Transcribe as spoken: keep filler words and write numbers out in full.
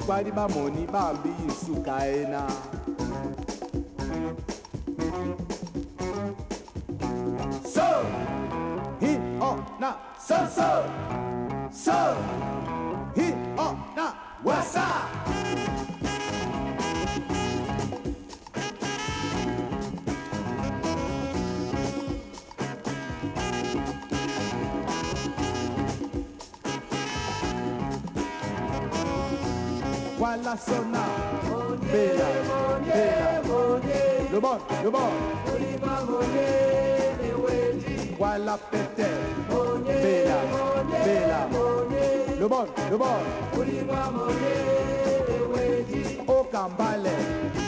kwadi bamoni bambi isuka ena. So, he oh na so so so he oh na what's up? Voilà sonna, bella, bella, le bon, le bon. Voilà pété, bella, bella, le bon, le bon. Au Cambale.